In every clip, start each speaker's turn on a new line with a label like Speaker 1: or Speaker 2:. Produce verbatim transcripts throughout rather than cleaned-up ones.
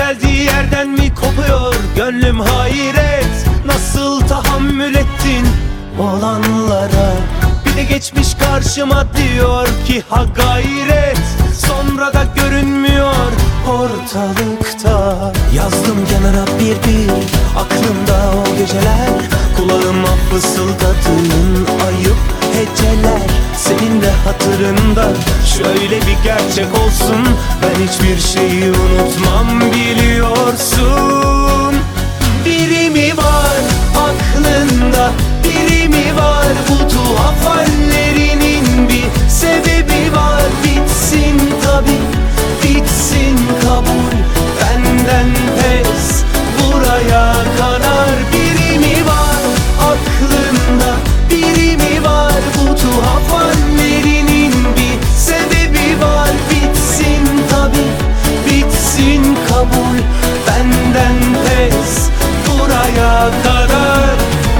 Speaker 1: İnceldiği yerden mi kopuyor gönlüm hayret. Nasıl tahammül ettin olanlara? Bir de geçmiş karşıma diyor ki ha gayret. Sonra da görünmüyor ortalıkta. Yazdım kenara bir bir aklımda o geceler. Kulağıma fısıldadığın ayıp heceler. Senin de hatırında şöyle bir gerçek olsun. Ben hiçbir şeyi unutmam biliyorsun. Biri mi var aklında, biri mi var? Bu tuhaf hallerinin bir sebebi var. Bitsin tabi, bitsin kabul, benden pes buraya kadar. Biri mi var aklında, biri mi var? Bu tuhaf hallerinin bir sebebi var. Bitsin tabi, bitsin kabul, benden pes buraya kadar.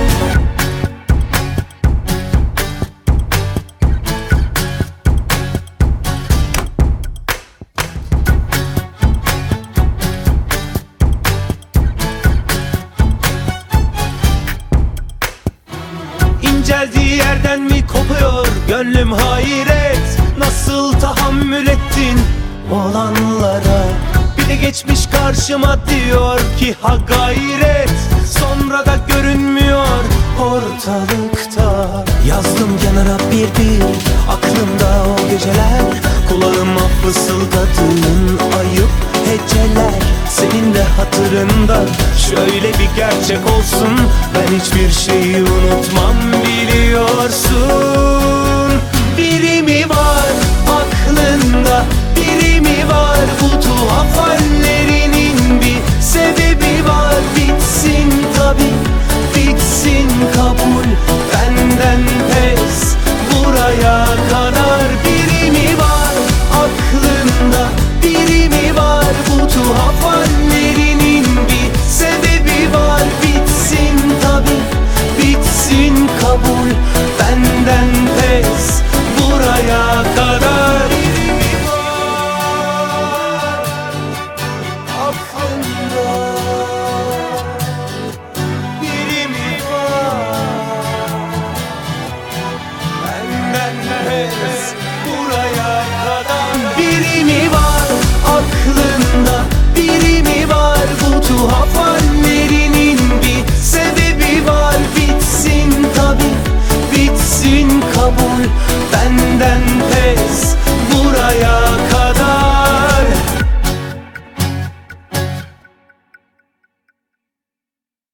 Speaker 1: İnceldiği yerden mi kopuyor gönlüm hayret. Nasıl tahammül ettin olanlara? Bir de geçmiş karşıma diyor ki ha gayret. Sonra da görünmüyor ortalıkta. Yazdım kenara bir bir aklımda o geceler. Kulağıma fısıldadığın ayıp heceler. Senin de hatırında şöyle bir gerçek olsun. Ben hiçbir şeyi unutmam biliyorsun. Biri mi var aklında, biri mi var? Bu tuhaf hallerinin bir sebebi var. Bitsin tabi, bitsin kabul, benden pes buraya kadar. Biri mi var aklında, biri mi var? Bu tuhaf hallerinin bir sebebi var. Bitsin tabi, bitsin kabul, benden pes buraya kadar. Biri mi var aklında, biri mi var? Benden pes buraya kadar. Biri mi var aklında, biri mi var? Bu tuhaf hallerinin bir sebebi var. Bitsin tabi, bitsin kabul, benden pes buraya